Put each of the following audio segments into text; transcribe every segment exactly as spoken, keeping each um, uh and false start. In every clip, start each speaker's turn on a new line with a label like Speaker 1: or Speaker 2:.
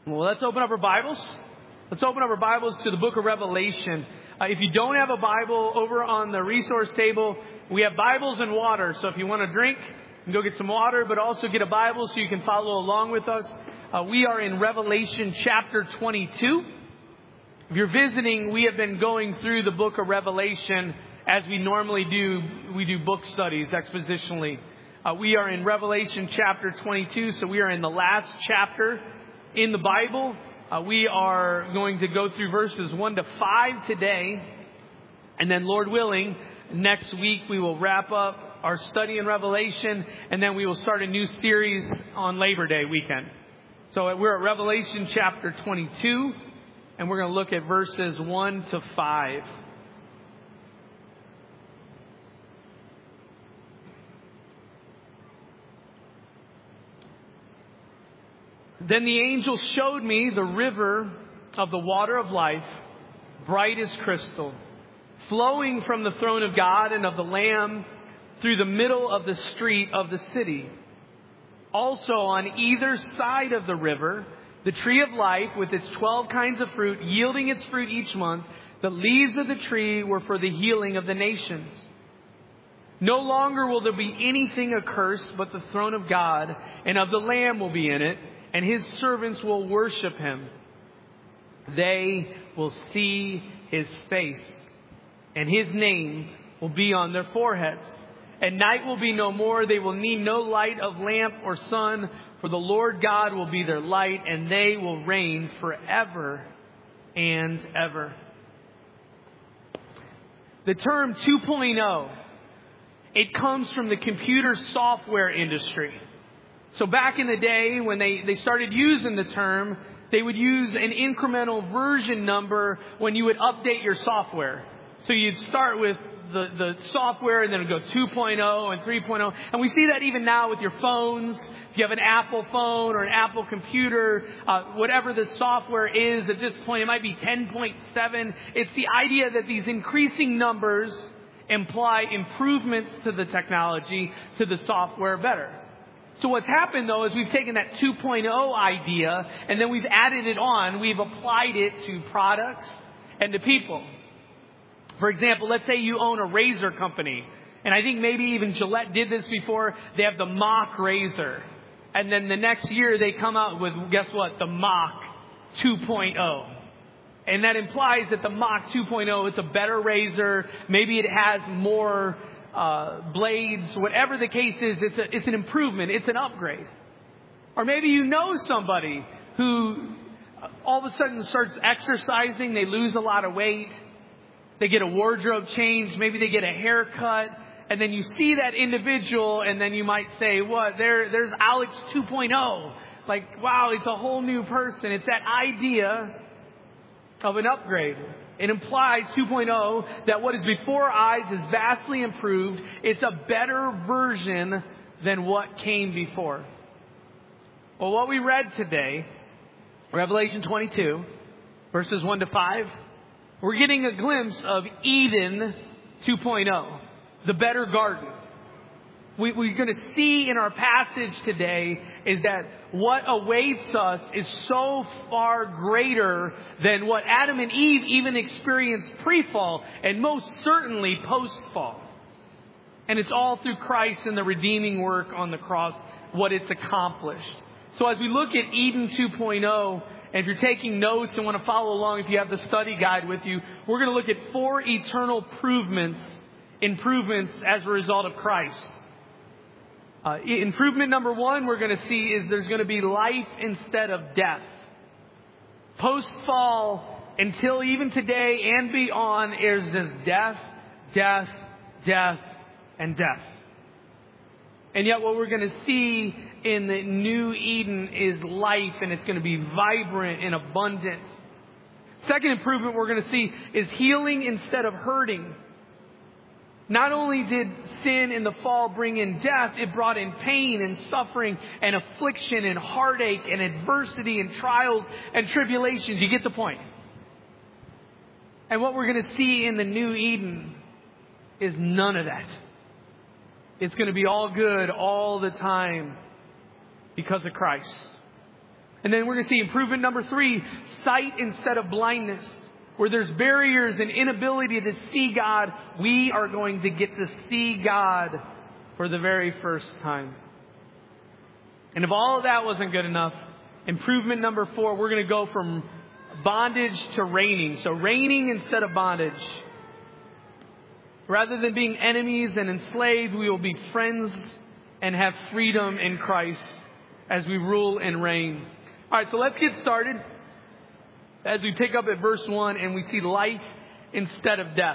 Speaker 1: Well, let's open up our Bibles. Let's open up our Bibles to the book of Revelation. Uh, if you don't have a Bible, over on the resource table, we have Bibles and water. So if you want to drink, you can go get some water, but also get a Bible so you can follow along with us. Uh, we are in Revelation chapter twenty-two. If you're visiting, we have been going through the book of Revelation as we normally do. We do book studies expositionally. Uh, we are in Revelation chapter twenty-two, so we are in the last chapter in the Bible. Uh, we are going to go through verses one to five today. And then, Lord willing, next week we will wrap up our study in Revelation. And then we will start a new series on Labor Day weekend. So we're at Revelation chapter twenty-two. And we're going to look at verses one to five. Then the angel showed me the river of the water of life, bright as crystal, flowing from the throne of God and of the Lamb through the middle of the street of the city. Also on either side of the river, the tree of life with its twelve kinds of fruit, yielding its fruit each month. The leaves of the tree were for the healing of the nations. No longer will there be anything accursed, but the throne of God and of the Lamb will be in it, and His servants will worship Him. They will see His face, and His name will be on their foreheads. And night will be no more. They will need no light of lamp or sun, for the Lord God will be their light, and they will reign forever and ever. The term two point oh, it comes from the computer software industry. So back in the day when they, they started using the term, they would use an incremental version number when you would update your software. So you'd start with the, the software and then it would go two point oh and three point oh. And we see that even now with your phones. If you have an Apple phone or an Apple computer, uh, whatever the software is at this point, it might be ten point seven. It's the idea that these increasing numbers imply improvements to the technology, to the software better. So what's happened, though, is we've taken that two point oh idea and then we've added it on. We've applied it to products and to people. For example, let's say you own a razor company. And I think maybe even Gillette did this before. They have the Mach razor. And then the next year they come out with, guess what? The Mach two point oh. And that implies that the Mach two point oh is a better razor. Maybe it has more Uh, blades, whatever the case is, it's a, it's an improvement. It's an upgrade. Or maybe you know somebody who all of a sudden starts exercising. They lose a lot of weight. They get a wardrobe change. Maybe they get a haircut. And then you see that individual and then you might say, what? There, there's Alex two point oh. Like, wow, it's a whole new person. It's that idea of an upgrade. It implies two point oh that what is before our eyes is vastly improved. It's a better version than what came before. Well, what we read today, Revelation twenty-two, verses one to five, we're getting a glimpse of Eden two point oh, the better garden. We, we're going to see in our passage today is that what awaits us is so far greater than what Adam and Eve even experienced pre-fall and most certainly post-fall. And it's all through Christ and the redeeming work on the cross, what it's accomplished. So as we look at Eden two point oh, and if you're taking notes and want to follow along, if you have the study guide with you, we're going to look at four eternal improvements, improvements as a result of Christ. Uh, improvement number one we're going to see is there's going to be life instead of death. Post-fall, until even today and beyond, is just death, death, death, and death. And yet what we're going to see in the new Eden is life, and it's going to be vibrant and abundant. Second improvement we're going to see is healing instead of hurting. Not only did sin in the fall bring in death, it brought in pain and suffering and affliction and heartache and adversity and trials and tribulations. You get the point. And what we're going to see in the new Eden is none of that. It's going to be all good all the time because of Christ. And then we're going to see improvement number three, sight instead of blindness. Where there's barriers and inability to see God, we are going to get to see God for the very first time. And if all of that wasn't good enough, improvement number four, we're going to go from bondage to reigning. So reigning instead of bondage. Rather than being enemies and enslaved, we will be friends and have freedom in Christ as we rule and reign. All right, so let's get started as we pick up at verse one and we see life instead of death.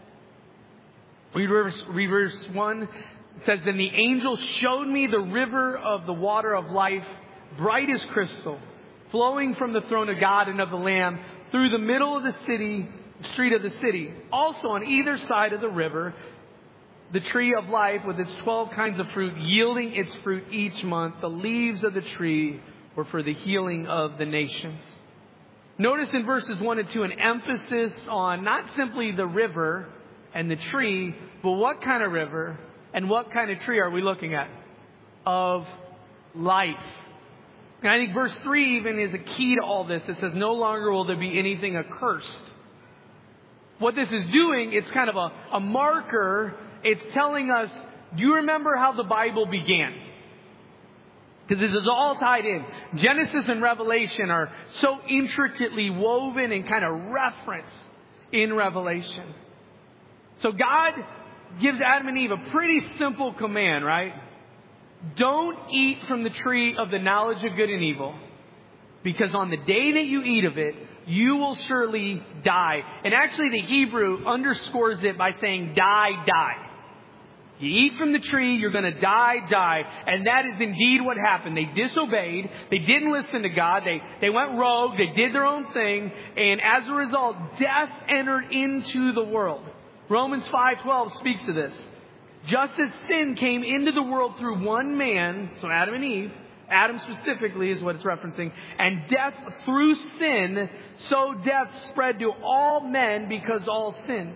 Speaker 1: Read verse, read verse one. It says, "Then the angel showed me the river of the water of life, bright as crystal, flowing from the throne of God and of the Lamb through the middle of the city, street of the city. Also on either side of the river, the tree of life with its twelve kinds of fruit, yielding its fruit each month. The leaves of the tree were for the healing of the nations." Notice in verses one and two an emphasis on not simply the river and the tree, but what kind of river and what kind of tree are we looking at? Of life. And I think verse three even is a key to all this. It says, "No longer will there be anything accursed." What this is doing, it's kind of a, a marker. It's telling us, do you remember how the Bible began? Because this is all tied in. Genesis and Revelation are so intricately woven and kind of referenced in Revelation. So God gives Adam and Eve a pretty simple command, right? Don't eat from the tree of the knowledge of good and evil, because on the day that you eat of it, you will surely die. And actually the Hebrew underscores it by saying die, die. You eat from the tree, you're going to die, die. And that is indeed what happened. They disobeyed. They didn't listen to God. They, they went rogue. They did their own thing. And as a result, death entered into the world. Romans five twelve speaks to this. Just as sin came into the world through one man, so Adam and Eve, Adam specifically is what it's referencing, and death through sin, so death spread to all men because all sinned.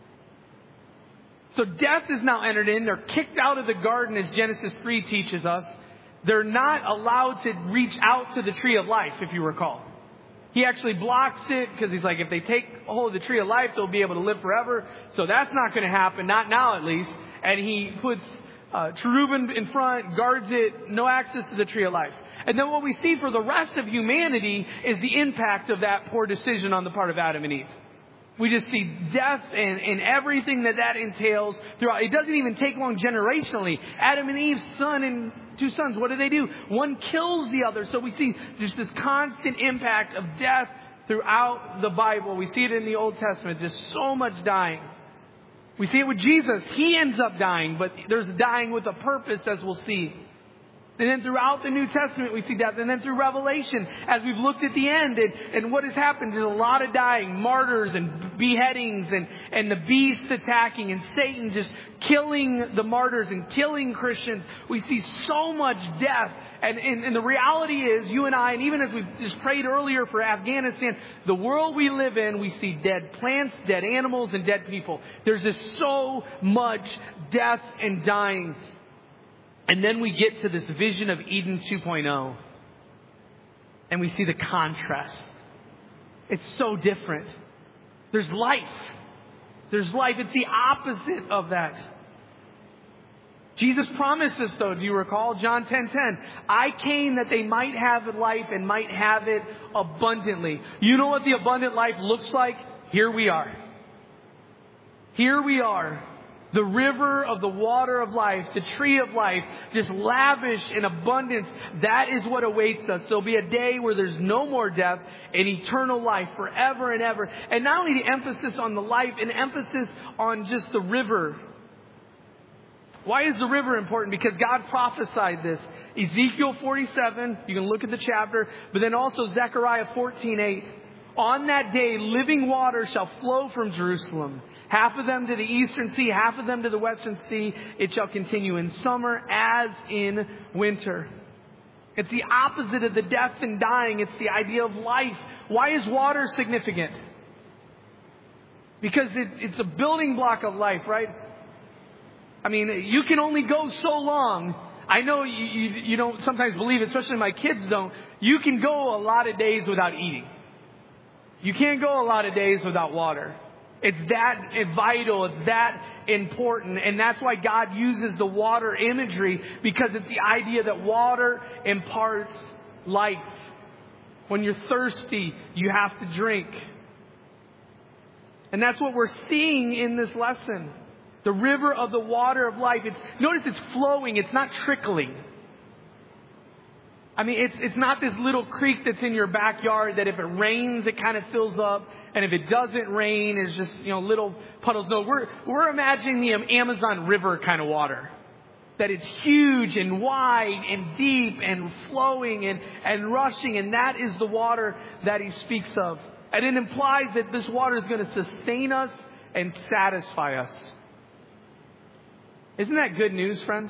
Speaker 1: So death is now entered in. They're kicked out of the garden, as Genesis three teaches us. They're not allowed to reach out to the tree of life, if you recall. He actually blocks it because he's like, if they take hold of the tree of life, they'll be able to live forever. So that's not going to happen, not now at least. And he puts uh, cherubim in front, guards it, no access to the tree of life. And then what we see for the rest of humanity is the impact of that poor decision on the part of Adam and Eve. We just see death and, and everything that that entails throughout. It doesn't even take long generationally. Adam and Eve's son and two sons, what do they do? One kills the other. So we see just this constant impact of death throughout the Bible. We see it in the Old Testament, just so much dying. We see it with Jesus. He ends up dying, but there's dying with a purpose, as we'll see. And then throughout the New Testament, we see death. And then through Revelation, as we've looked at the end, and, and what has happened, there's a lot of dying, martyrs and beheadings, and, and the beast attacking, and Satan just killing the martyrs and killing Christians. We see so much death. And, and, and the reality is, you and I, and even as we just prayed earlier for Afghanistan, the world we live in, we see dead plants, dead animals, and dead people. There's just so much death and dying. And then we get to this vision of Eden two point oh. And we see the contrast. It's so different. There's life. There's life. It's the opposite of that. Jesus promised us, though, do you recall? John ten ten. I came that they might have life and might have it abundantly. You know what the abundant life looks like? Here we are. Here we are. The river of the water of life, the tree of life, just lavish in abundance. That is what awaits us. There'll be a day where there's no more death and eternal life forever and ever. And not only the emphasis on the life, an emphasis on just the river. Why is the river important? Because God prophesied this. Ezekiel forty-seven, you can look at the chapter, but then also Zechariah fourteen eight. On that day, living water shall flow from Jerusalem. Half of them to the eastern sea, half of them to the western sea. It shall continue in summer as in winter. It's the opposite of the death and dying. It's the idea of life. Why is water significant? Because it, it's a building block of life, right? I mean, you can only go so long. I know you, you, you don't sometimes believe, especially my kids don't. You can go a lot of days without eating. You can't go a lot of days without water. It's that vital. It's that important. And that's why God uses the water imagery, because it's the idea that water imparts life. When you're thirsty, you have to drink. And that's what we're seeing in this lesson. The river of the water of life. It's, notice it's flowing. It's not trickling. I mean, it's it's not this little creek that's in your backyard that if it rains, it kind of fills up. And if it doesn't rain, it's just, you know, little puddles. No, we're, we're imagining the Amazon River kind of water. That it's huge and wide and deep and flowing and, and rushing. And that is the water that he speaks of. And it implies that this water is going to sustain us and satisfy us. Isn't that good news, friends?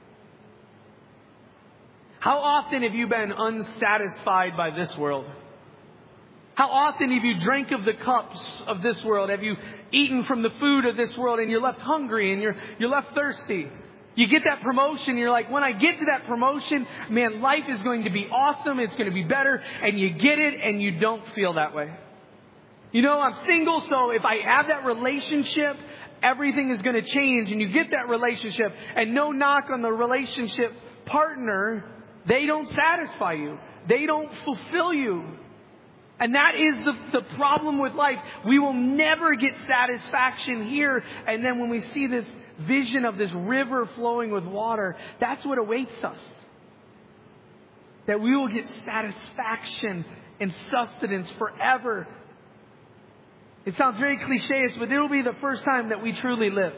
Speaker 1: How often have you been unsatisfied by this world? How often have you drank of the cups of this world? Have you eaten from the food of this world and you're left hungry and you're you're left thirsty? You get that promotion, you're like, when I get to that promotion, man, life is going to be awesome, it's going to be better, and you get it and you don't feel that way. You know, I'm single, so if I have that relationship, everything is going to change, and you get that relationship, and no knock on the relationship partner, they don't satisfy you. They don't fulfill you. And that is the, the problem with life. We will never get satisfaction here. And then when we see this vision of this river flowing with water, that's what awaits us. That we will get satisfaction and sustenance forever. It sounds very cliché, but it'll be the first time that we truly live.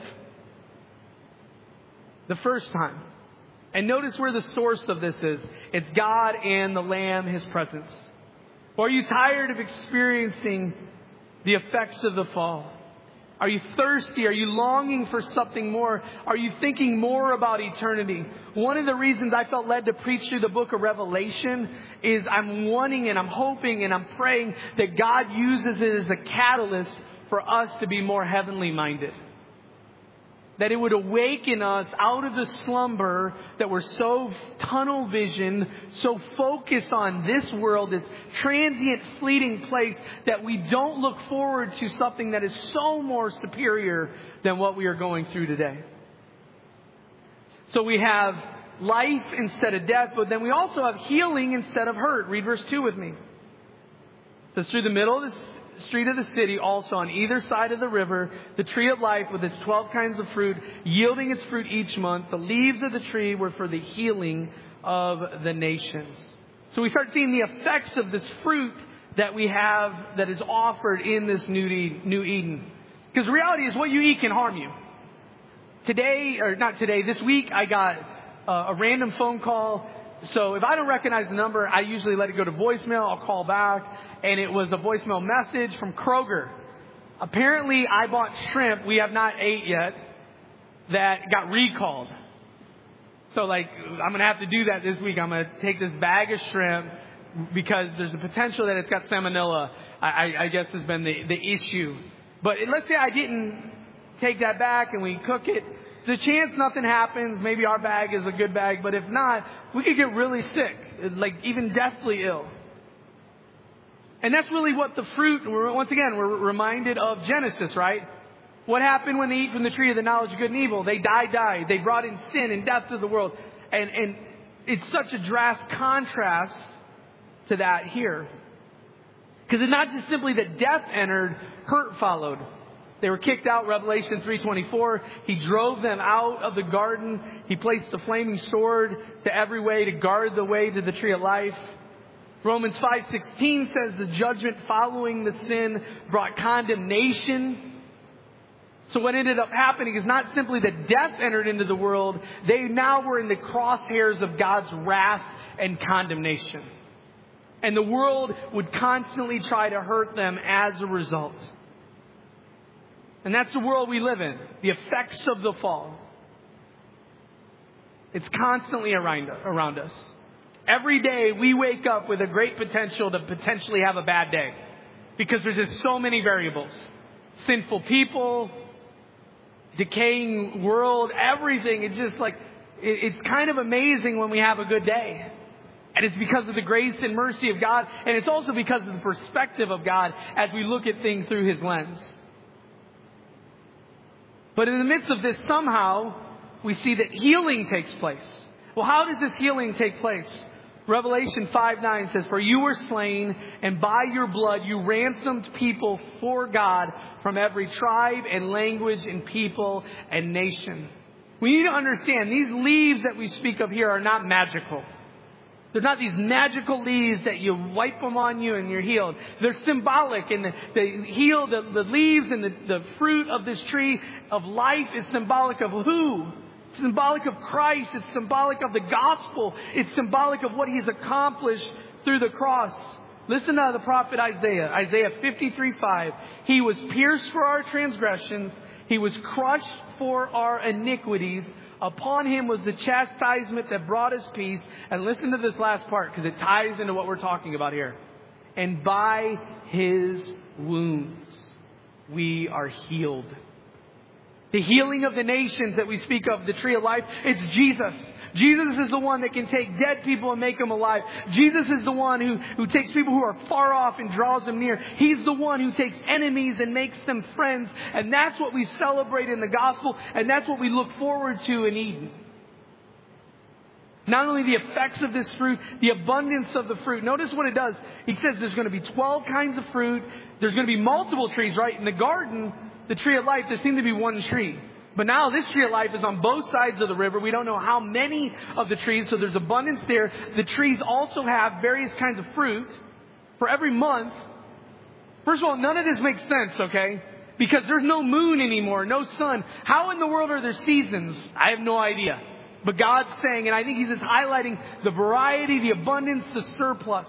Speaker 1: The first time. And notice where the source of this is. It's God and the Lamb, His presence. Or are you tired of experiencing the effects of the fall? Are you thirsty? Are you longing for something more? Are you thinking more about eternity? One of the reasons I felt led to preach through the book of Revelation is I'm wanting and I'm hoping and I'm praying that God uses it as a catalyst for us to be more heavenly minded. That it would awaken us out of the slumber that we're so tunnel vision, so focused on this world, this transient, fleeting place, that we don't look forward to something that is so more superior than what we are going through today. So we have life instead of death, but then we also have healing instead of hurt. Read verse two with me. It says, through the middle of the street of the city, also on either side of the river, the tree of life with its twelve kinds of fruit, yielding its fruit each month. The leaves of the tree were for the healing of the nations. So we start seeing the effects of this fruit that we have that is offered in this new Eden. Because the reality is what you eat can harm you. Today, or not today, this week I got uh, a random phone call. So if I don't recognize the number, I usually let it go to voicemail. I'll call back. And it was a voicemail message from Kroger. Apparently, I bought shrimp we have not ate yet that got recalled. So, like, I'm going to have to do that this week. I'm going to take this bag of shrimp because there's a potential that it's got salmonella, I, I guess has been the, the issue. But let's say I didn't take that back and we cook it. The chance nothing happens, maybe our bag is a good bag, but if not, we could get really sick, like even deathly ill. And that's really what the fruit, once again, we're reminded of Genesis, right? What happened when they eat from the tree of the knowledge of good and evil? They died, died. They brought in sin and death to the world. And, and it's such a drastic contrast to that here. Because it's not just simply that death entered, hurt followed. They were kicked out, Revelation three twenty-four. He drove them out of the garden. He placed the flaming sword to every way to guard the way to the tree of life. Romans five sixteen says the judgment following the sin brought condemnation. So what ended up happening is not simply that death entered into the world. They now were in the crosshairs of God's wrath and condemnation. And the world would constantly try to hurt them as a result. And that's the world we live in. The effects of the fall. It's constantly around, around us. Every day we wake up with a great potential to potentially have a bad day. Because there's just so many variables. Sinful people, decaying world, everything. It's just like, it's kind of amazing when we have a good day. And it's because of the grace and mercy of God. And it's also because of the perspective of God as we look at things through His lens. But in the midst of this, somehow, we see that healing takes place. Well, how does this healing take place? Revelation five nine says, "For you were slain, and by your blood you ransomed people for God from every tribe and language and people and nation." We need to understand, these leaves that we speak of here are not magical. They're not these magical leaves that you wipe them on you and you're healed. They're symbolic, and the, the heal, the, the leaves and the, the fruit of this tree of life is symbolic of who? It's symbolic of Christ. It's symbolic of the gospel. It's symbolic of what He's accomplished through the cross. Listen to the prophet Isaiah. Isaiah fifty-three five. "He was pierced for our transgressions. He was crushed for our iniquities. Upon Him was the chastisement that brought us peace." And listen to this last part, because it ties into what we're talking about here. "And by His wounds we are healed." The healing of the nations that we speak of, the tree of life, it's Jesus. Jesus is the one that can take dead people and make them alive. Jesus is the one who, who takes people who are far off and draws them near. He's the one who takes enemies and makes them friends. And that's what we celebrate in the gospel. And that's what we look forward to in Eden. Not only the effects of this fruit, the abundance of the fruit. Notice what it does. He says there's going to be twelve kinds of fruit. There's going to be multiple trees, right? In the garden, the tree of life, there seemed to be one tree. But now this tree of life is on both sides of the river. We don't know how many of the trees, so there's abundance there. The trees also have various kinds of fruit for every month. First of all, none of this makes sense, okay? Because there's no moon anymore, no sun. How in the world are there seasons? I have no idea. But God's saying, and I think He's just highlighting the variety, the abundance, the surplus.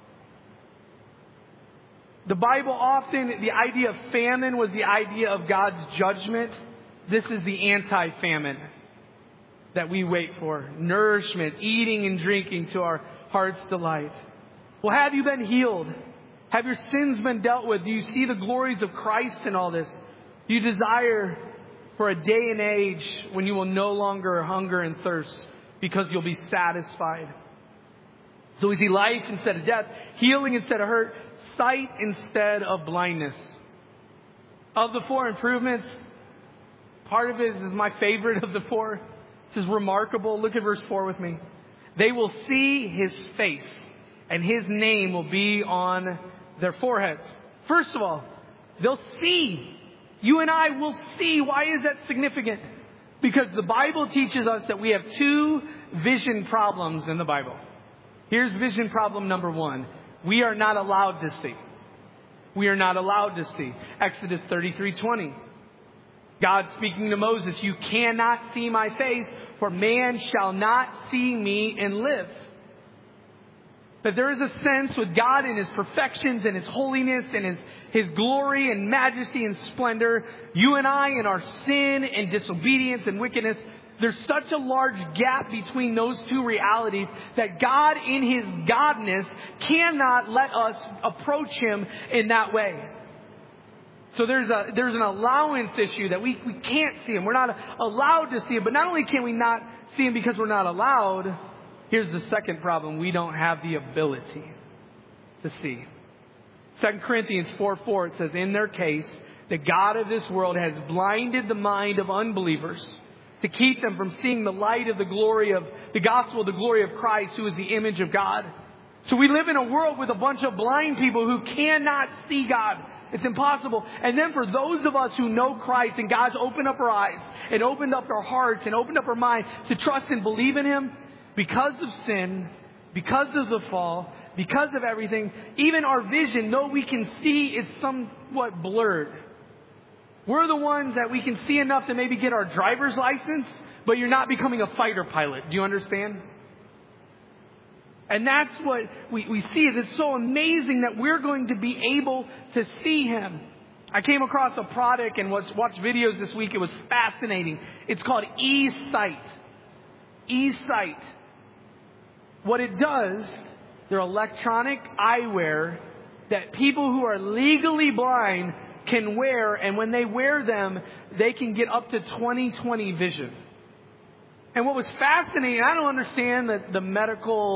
Speaker 1: The Bible often, the idea of famine was the idea of God's judgment. This is the anti-famine that we wait for. Nourishment, eating and drinking to our heart's delight. Well, have you been healed? Have your sins been dealt with? Do you see the glories of Christ in all this? Do you desire for a day and age when you will no longer hunger and thirst because you'll be satisfied? So we see life instead of death, healing instead of hurt, sight instead of blindness. Of the four improvements, part of it is my favorite of the four. This is remarkable. Look at verse four with me. "They will see His face, and His name will be on their foreheads." First of all, they'll see. You and I will see. Why is that significant? Because the Bible teaches us that we have two vision problems in the Bible. Here's vision problem number one. We are not allowed to see. We are not allowed to see. Exodus thirty-three twenty. God speaking to Moses, "You cannot see my face, for man shall not see me and live." That there is a sense with God in His perfections and His holiness and His, His glory and majesty and splendor. You and I in our sin and disobedience and wickedness, there's such a large gap between those two realities that God in His godness cannot let us approach Him in that way. So there's a there's an allowance issue that we, we can't see Him. We're not allowed to see Him. But not only can we not see Him because we're not allowed, here's the second problem. We don't have the ability to see. Second Corinthians four four, it says, "In their case, the God of this world has blinded the mind of unbelievers to keep them from seeing the light of the glory of the gospel, the glory of Christ, who is the image of God." So we live in a world with a bunch of blind people who cannot see God. It's impossible. And then for those of us who know Christ and God's opened up our eyes and opened up our hearts and opened up our mind to trust and believe in Him, because of sin, because of the fall, because of everything, even our vision, though we can see, it's somewhat blurred. We're the ones that we can see enough to maybe get our driver's license, but you're not becoming a fighter pilot. Do you understand? And that's what we, we see. It's so amazing that we're going to be able to see Him. I came across a product and was watched videos this week. It was fascinating. It's called eSight. eSight. What it does, they're electronic eyewear that people who are legally blind can wear, and when they wear them, they can get up to twenty twenty vision. And what was fascinating, I don't understand the, the medical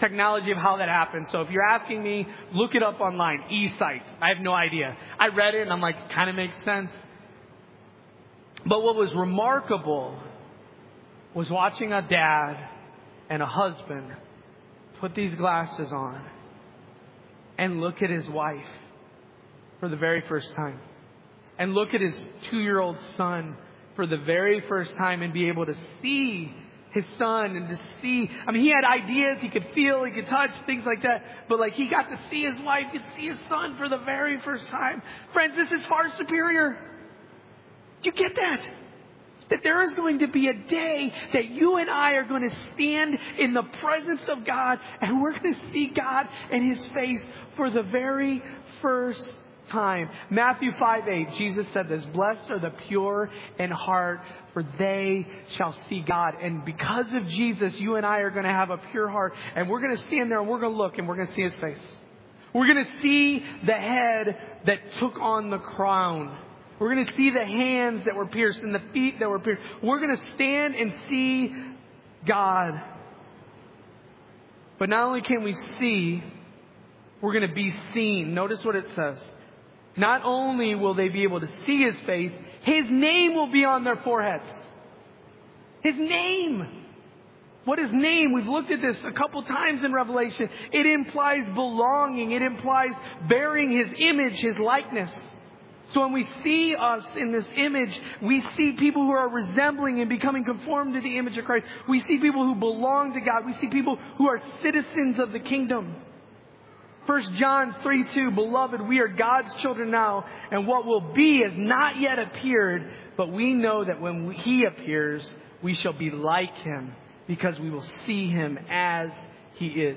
Speaker 1: technology of how that happens. So if you're asking me, look it up online. E-Sight. I have no idea. I read it and I'm like, kind of makes sense. But what was remarkable was watching a dad and a husband put these glasses on and look at his wife for the very first time. And look at his two-year-old son for the very first time and be able to see his son and to see, I mean, he had ideas, he could feel, he could touch, things like that. But like he got to see his wife, he could see his son for the very first time. Friends, this is far superior. Do you get that? That there is going to be a day that you and I are going to stand in the presence of God and we're going to see God and His face for the very first time. Matthew five eight, Jesus said this, blessed are the pure in heart, for they shall see God. And because of Jesus, you and I are going to have a pure heart and we're going to stand there and we're going to look and we're going to see His face. We're going to see the head that took on the crown. We're going to see the hands that were pierced and the feet that were pierced. We're going to stand and see God. But not only can we see, we're going to be seen. Notice what it says. Not only will they be able to see His face, His name will be on their foreheads. His name. What is name? We've looked at this a couple times in Revelation. It implies belonging. It implies bearing His image, His likeness. So when we see us in this image, we see people who are resembling and becoming conformed to the image of Christ. We see people who belong to God. We see people who are citizens of the kingdom. First John three two, beloved, we are God's children now, and what will be has not yet appeared, but we know that when He appears, we shall be like Him, because we will see Him as He is.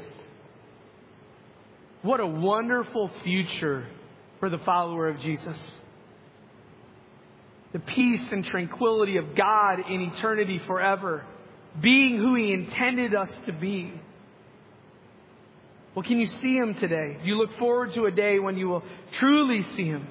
Speaker 1: What a wonderful future for the follower of Jesus. The peace and tranquility of God in eternity forever, being who He intended us to be. Well, can you see Him today? Do you look forward to a day when you will truly see Him?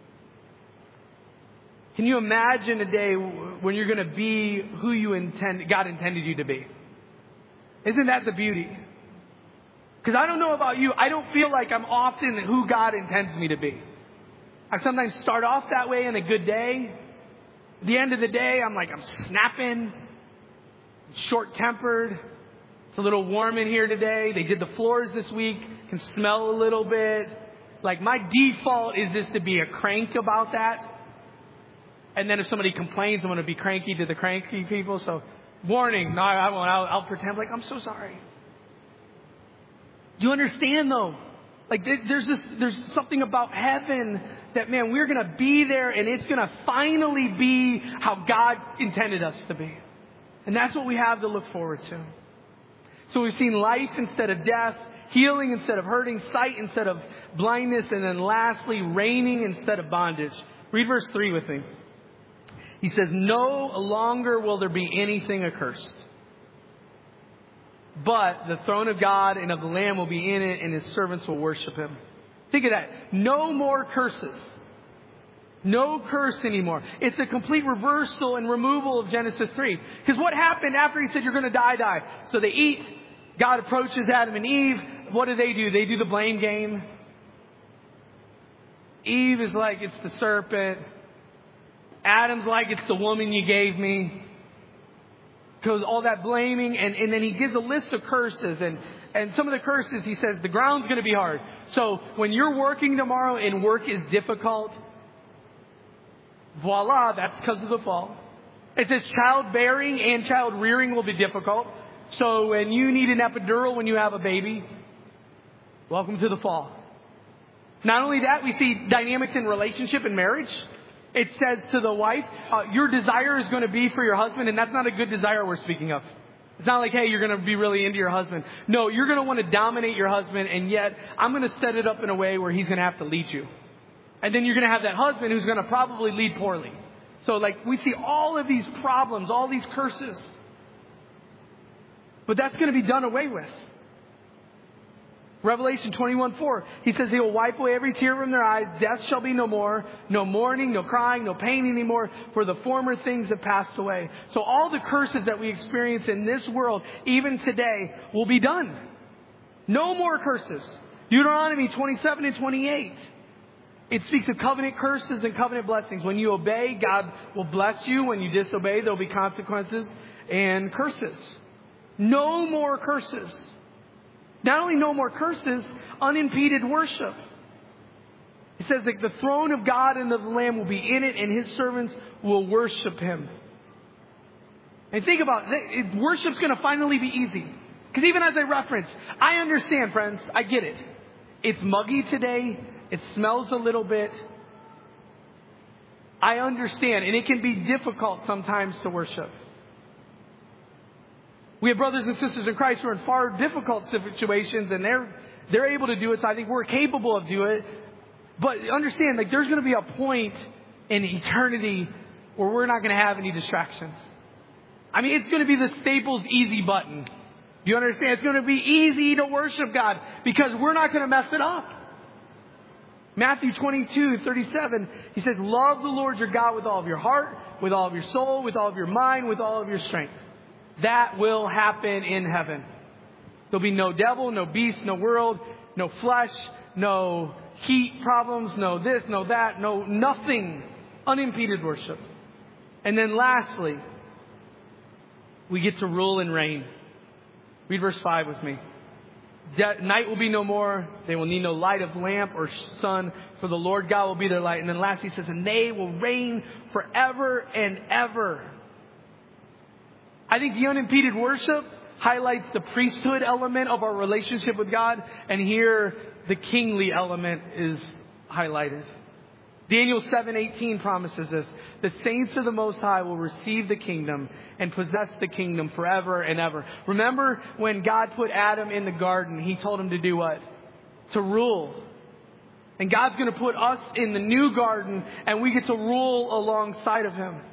Speaker 1: Can you imagine a day when you're going to be who you intend, God intended you to be? Isn't that the beauty? Because I don't know about you, I don't feel like I'm often who God intends me to be. I sometimes start off that way in a good day. At the end of the day, I'm like, I'm snapping, short-tempered. It's a little warm in here today. They did the floors this week. Can smell a little bit. Like my default is just to be a crank about that. And then if somebody complains, I'm going to be cranky to the cranky people. So warning, no, I won't. I'll, I'll pretend like I'm so sorry. Do you understand though? Like there's this, there's something about heaven that, man, we're going to be there and it's going to finally be how God intended us to be. And that's what we have to look forward to. So we've seen life instead of death, healing instead of hurting, sight instead of blindness, and then lastly, reigning instead of bondage. Read verse three with me. He says, no longer will there be anything accursed, but the throne of God and of the Lamb will be in it, and His servants will worship Him. Think of that. No more curses. No curse anymore. It's a complete reversal and removal of Genesis three. Because what happened after He said, you're going to die, die? So they eat. God approaches Adam and Eve. What do they do? They do the blame game. Eve is like, it's the serpent. Adam's like, it's the woman you gave me. Because all that blaming. And, and then He gives a list of curses. And, and some of the curses, He says, the ground's going to be hard. So when you're working tomorrow and work is difficult, voila, that's because of the fall. It says childbearing and child rearing will be difficult. So when you need an epidural when you have a baby, welcome to the fall. Not only that, we see dynamics in relationship and marriage. It says to the wife, uh, your desire is going to be for your husband, and that's not a good desire we're speaking of. It's not like, hey, you're going to be really into your husband. No, you're going to want to dominate your husband, and yet I'm going to set it up in a way where he's going to have to lead you. And then you're going to have that husband who's going to probably lead poorly. So like we see all of these problems, all these curses. But that's going to be done away with. Revelation twenty-one four, He says He will wipe away every tear from their eyes. Death shall be no more. No mourning, no crying, no pain anymore. For the former things have passed away. So all the curses that we experience in this world, even today, will be done. No more curses. Deuteronomy twenty-seven and twenty-eight. It speaks of covenant curses and covenant blessings. When you obey, God will bless you. When you disobey, there'll be consequences and curses. No more curses. Not only no more curses, unimpeded worship. It says that the throne of God and of the Lamb will be in it, and His servants will worship Him. And think about it. Worship's going to finally be easy. Because even as I referenced, I understand, friends. I get it. It's muggy today. It smells a little bit. I understand. And it can be difficult sometimes to worship. We have brothers and sisters in Christ who are in far difficult situations, and they're they're able to do it. So I think we're capable of doing it. But understand, like, there's going to be a point in eternity where we're not going to have any distractions. I mean, it's going to be the Staples easy button. Do you understand? It's going to be easy to worship God because we're not going to mess it up. Matthew twenty-two, thirty-seven, He says, love the Lord your God with all of your heart, with all of your soul, with all of your mind, with all of your strength. That will happen in heaven. There'll be no devil, no beast, no world, no flesh, no heat problems, no this, no that, no nothing. Unimpeded worship. And then lastly, we get to rule and reign. Read verse five with me. De- night will be no more. They will need no light of lamp or sun, for the Lord God will be their light. And then lastly, He says, and they will reign forever and ever. I think the unimpeded worship highlights the priesthood element of our relationship with God. And here, the kingly element is highlighted. Daniel seven eighteen promises this. The saints of the Most High will receive the kingdom and possess the kingdom forever and ever. Remember when God put Adam in the garden, He told him to do what? To rule. And God's going to put us in the new garden, and we get to rule alongside of Him.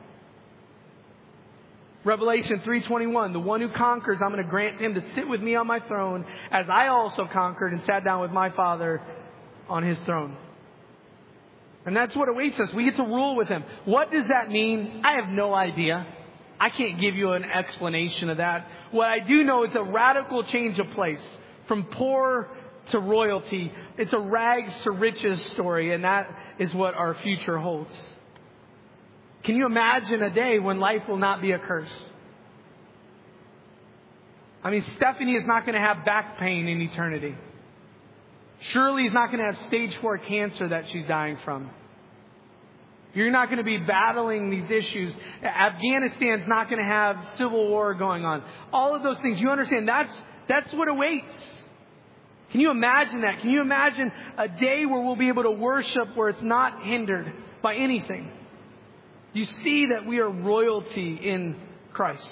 Speaker 1: Revelation three twenty-one, the one who conquers, I'm going to grant him to sit with me on my throne, as I also conquered and sat down with my Father on His throne. And that's what awaits us. We get to rule with Him. What does that mean? I have no idea. I can't give you an explanation of that. What I do know is a radical change of place. From poor to royalty. It's a rags to riches story. And that is what our future holds. Can you imagine a day when life will not be a curse? I mean, Stephanie is not going to have back pain in eternity. Shirley is not going to have stage four cancer that she's dying from. You're not going to be battling these issues. Afghanistan's not going to have civil war going on. All of those things. You understand? That's, that's what awaits. Can you imagine that? Can you imagine a day where we'll be able to worship where it's not hindered by anything? You see that we are royalty in Christ.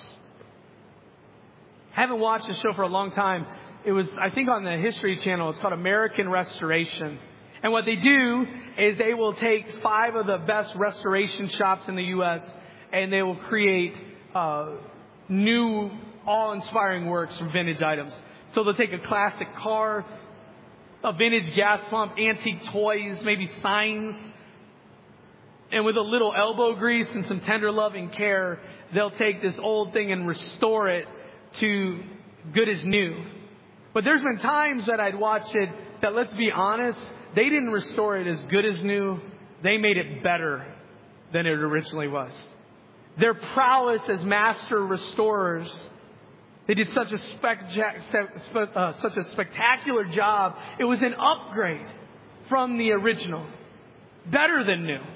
Speaker 1: I haven't watched this show for a long time. It was, I think, on the History Channel. It's called American Restoration. And what they do is they will take five of the best restoration shops in the U S and they will create uh, new, awe-inspiring works from vintage items. So they'll take a classic car, a vintage gas pump, antique toys, maybe signs. And with a little elbow grease and some tender loving care, they'll take this old thing and restore it to good as new. But there's been times that I'd watched it that, let's be honest, they didn't restore it as good as new. They made it better than it originally was. Their prowess as master restorers, they did such a, spec- uh, such a spectacular job. It was an upgrade from the original. Better than new.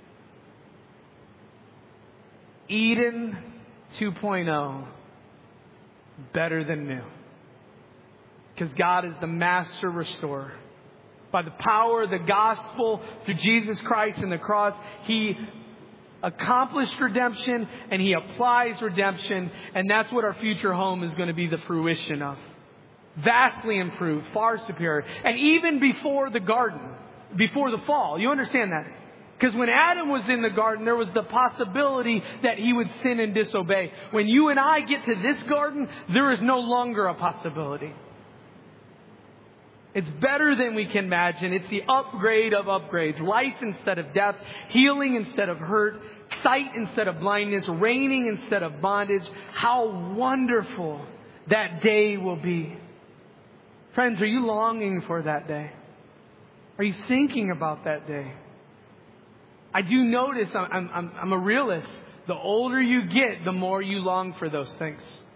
Speaker 1: Eden two point oh. Better than new. Because God is the master restorer. By the power of the gospel through Jesus Christ and the cross, He accomplished redemption and He applies redemption. And that's what our future home is going to be the fruition of. Vastly improved, far superior. And even before the garden, before the fall. You understand that? Because when Adam was in the garden, there was the possibility that he would sin and disobey. When you and I get to this garden, there is no longer a possibility. It's better than we can imagine. It's the upgrade of upgrades. Life instead of death. Healing instead of hurt. Sight instead of blindness. Reigning instead of bondage. How wonderful that day will be. Friends, are you longing for that day? Are you thinking about that day? I do notice, I'm, I'm, I'm a realist. The older you get, the more you long for those things.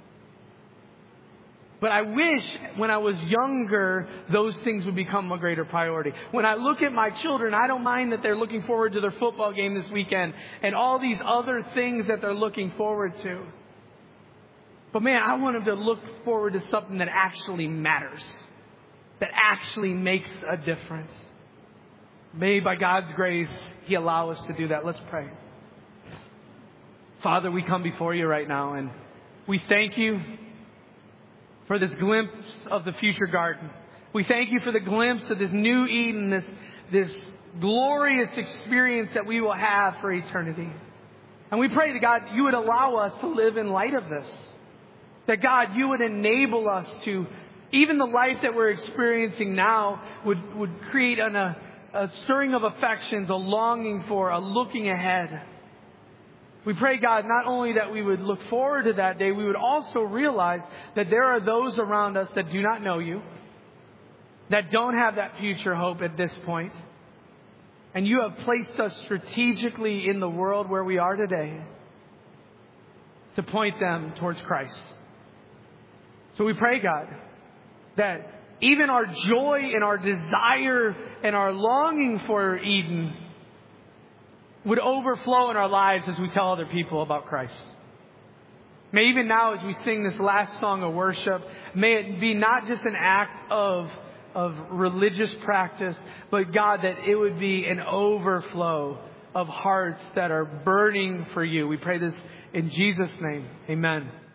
Speaker 1: But I wish when I was younger, those things would become a greater priority. When I look at my children, I don't mind that they're looking forward to their football game this weekend and all these other things that they're looking forward to. But man, I want them to look forward to something that actually matters, that actually makes a difference. May by God's grace, He allow us to do that. Let's pray. Father, we come before you right now and we thank you for this glimpse of the future garden. We thank you for the glimpse of this new Eden, this, this glorious experience that we will have for eternity. And we pray that God, you would allow us to live in light of this. That God, you would enable us to, even the life that we're experiencing now would, would create an, a, a stirring of affections, a longing for, a looking ahead. We pray, God, not only that we would look forward to that day, we would also realize that there are those around us that do not know you, that don't have that future hope at this point. And you have placed us strategically in the world where we are today to point them towards Christ. So we pray, God, that even our joy and our desire and our longing for Eden would overflow in our lives as we tell other people about Christ. May even now as we sing this last song of worship, may it be not just an act of, of religious practice, but God, that it would be an overflow of hearts that are burning for you. We pray this in Jesus' name. Amen.